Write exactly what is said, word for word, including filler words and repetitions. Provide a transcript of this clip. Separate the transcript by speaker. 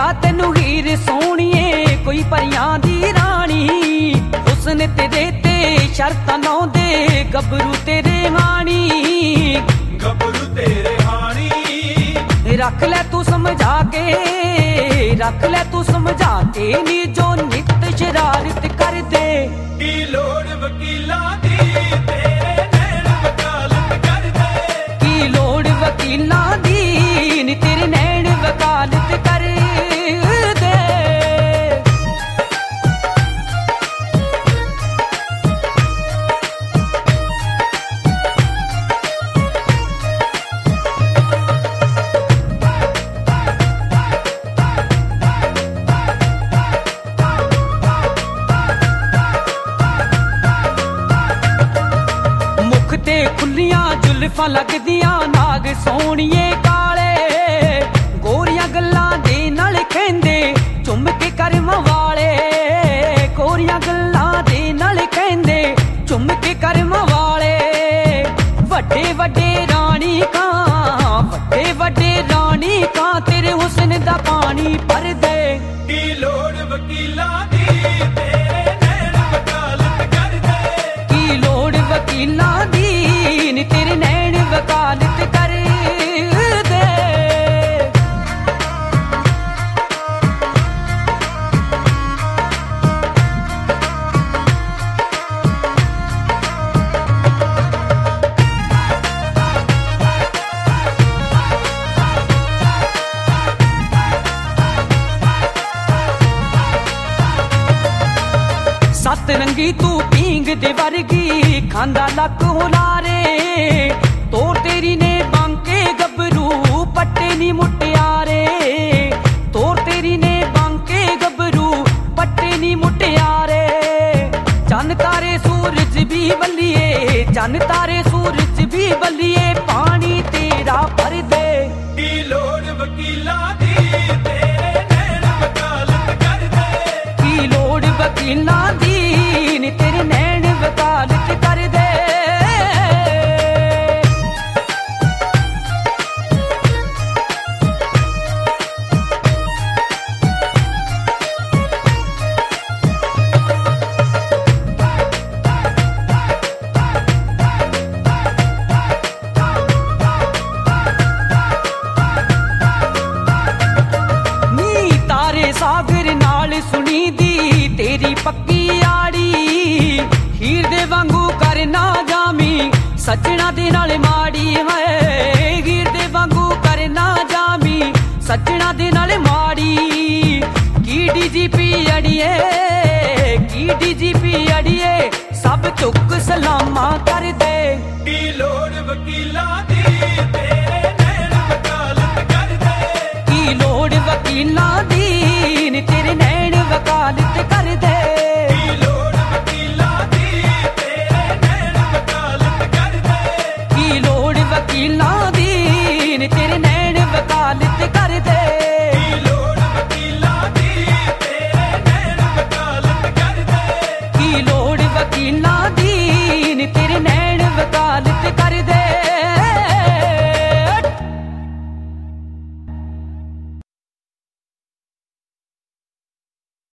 Speaker 1: देगा तेनू हीर सोहणीए कोई परियां दी रानी। उसने तेरे ते शर्तां लाउंदे गबरू तेरे हानी,
Speaker 2: गबरू तेरे हानी।
Speaker 1: रख ले तू समझा के, रख ले तू समझा के नी जो नित शरारत कर दे।
Speaker 2: की लोड़ वकीलां दी तेरे नैन वकालत कर दे।
Speaker 1: की लोड़ वकीलां दी नी तेरे नैन वकालत कर दे। खुलियां जुल्फां लगदियां नाग सोहणीए काले, गोरियां गल्लां दे नाल कहंदे चुम के करम वाले। गोरियां गल्लां दे नाल कहंदे चुम के करम वाले। वड्डे वड्डे रानी कां, वड्डे वड्डे रानी कां तेरे हुस्न दा पानी भर दे।
Speaker 2: की लोड़ वकीलां दी तेरे नैन वकालत कर दे।
Speaker 1: की लोड़ वकीलां दी तेरे नैन वकालत कर दे। सत रंगी तू पींग दे वर्गी खांदा लक हुलारे। तोर तेरी ने बांके गबरू पट्टे नी मुटियारे। तोर तेरी ने बांके गबरू पट्टे नी मुटियारे। चन तारे सूरज भी बल्लिए, चन तारे सूरज भी बल्लिए पानी तेरा भर दे।
Speaker 2: की लोड़ वकीलां दी तेरे नैन वकालत कर दे।
Speaker 1: की लोड़ वकीलां दी तेरे नैन वकालत कर दे। नी तारे सागर नाल सुनी दी तेरी पक्की आड़ी। हीर दे वांगू कर ना जामी सजना दे नाल माड़ी है। हीर दे वांगू कर ना जामी सजना दे नाल माड़ी। की डीजीपी अड़िए, की डीजीपी अड़िए सब चुक सलामा कर दे।
Speaker 2: की लोड़ वकीलां दी तेरे नैन वकालत कर दे।
Speaker 1: की लोड़ वकीलां